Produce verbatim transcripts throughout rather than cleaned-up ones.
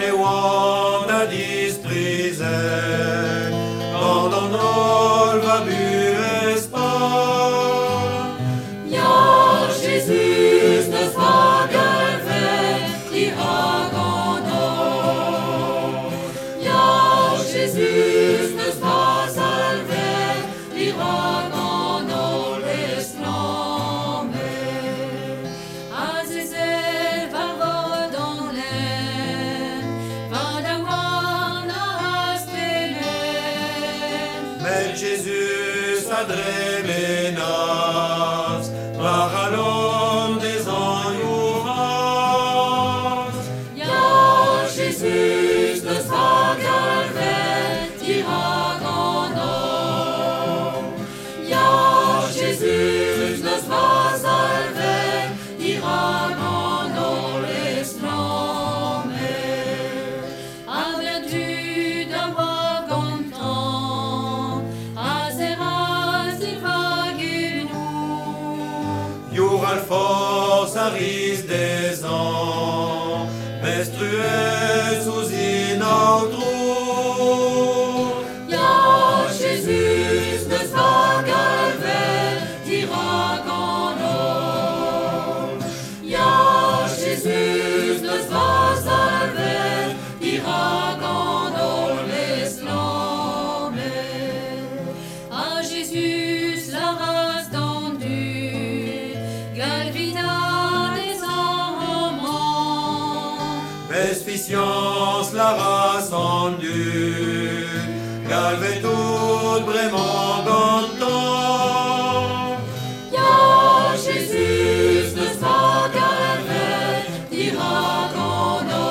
le wanda disprise, quando non va bues pas. Ja, Jésus, ne sois galvé, die Agano. Ja, Jésus, ne sois salvé, die Agano les flammes. Azizel va vodonen, va dawana astelen. Mais Jésus adremenas, paralon des enjouras. Ja, Jésus, ne sois galvé, die Agano. Ja, Jésus, ne sois salvé, die Agano les flammes. Aviens-tu d'avoir content, Azeras il va guérir. Jural force aris des ans, menstrueux sous inautro. Ja, Jésus, ne sois galvé, die Agano. Ja, Jésus, ne sois salvé, die Agano les flammes. À Jésus la race tendue, galvina les enfants. Beneficence la race rendue, galvé tout vraiment content. Ja, Jésus, ne sois galvé, die Agano.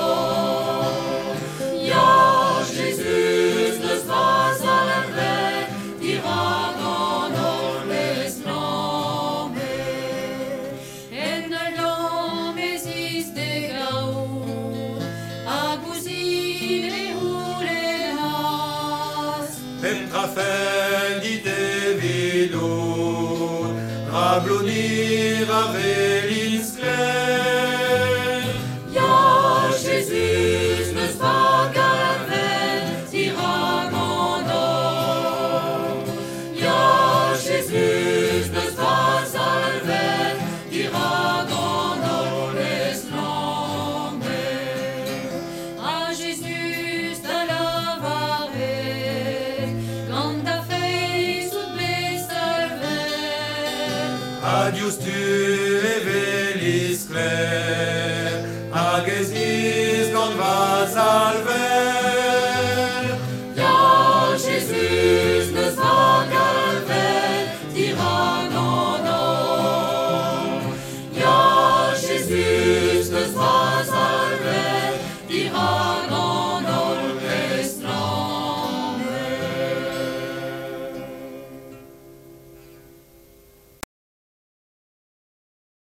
Ja, Jésus, ne sois salvé, die Agano les flammes. En l'homme existe gaud, agousi les houlenas. Petra fendite vidor, rablonir avelins clair. Ja, Jésus, ne sois galvé, die Agano. Ja, Jésus, ne sois salvé, die Agano les flammes. À Jésus, à la varée, quand ta fille sous les salvés. Adius tu evelis clair, agesis con vas alve.